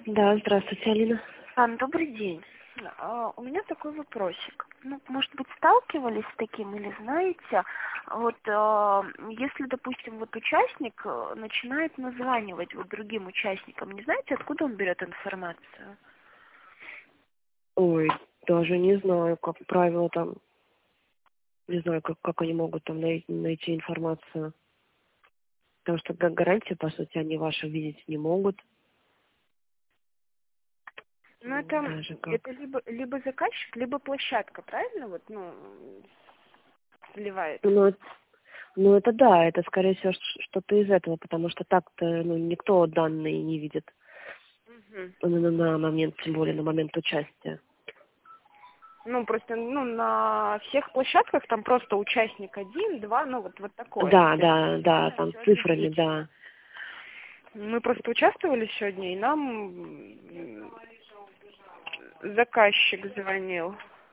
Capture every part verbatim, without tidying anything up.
Да, здравствуйте, Алина. Ан, добрый день. А, У меня такой вопросик. Ну, может быть, сталкивались с таким или знаете, вот а, если, допустим, вот участник э, начинает названивать вот другим участникам, не знаете, откуда он берет информацию? Ой, даже не знаю, как правило там, не знаю, как, как они могут там най- найти информацию. Потому что га- гарантии, по сути, они ваши видеть не могут. Ну, М, это, Даже как. это либо, либо заказчик, либо площадка, правильно? Вот, ну, сливает. Ну, это- ну, это да, это, скорее всего, ш- что-то из этого, потому что так-то, ну, никто данные не видит Мгм. на, на- на момент, тем более на момент участия. Ну, просто, ну, на всех площадках там просто участник один, два, ну, вот, вот такое. Ну, Да, то есть да, да, все там цифрами, отличительно. да. Мы просто участвовали сегодня, и нам м, заказчик звонил.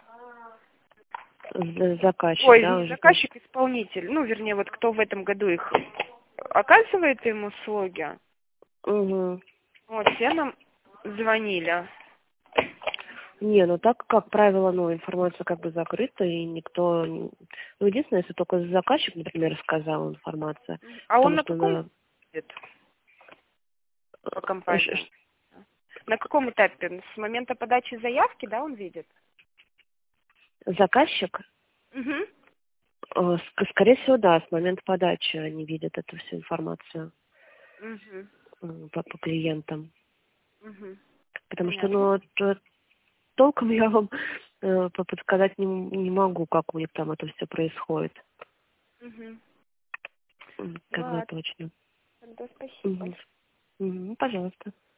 З- Заказчик, Ой, да, не уже там. заказчик, исполнитель. Ну, вернее, вот кто в этом году их оказывает им услуги. Угу. Вот, все нам звонили. Не, ну так, как правило, ну, информация как бы закрыта, и никто... не- Ну, единственное, если только заказчик, например, сказал информацию, А он потому на что каком на... этапе по э, ш- компании? ш- На каком этапе? С момента подачи заявки, да, он видит? Заказчик, Угу. э, ск- скорее всего, да, с момента подачи они видят эту всю информацию Угу. э, по, по клиентам. Угу. Потому что, Понятно. ну, т- толком я вам э, по- подсказать не, не могу, как у них там это все происходит. Угу. М, Как бы Ладно, точно. тогда спасибо. Мгм. Мгм, пожалуйста.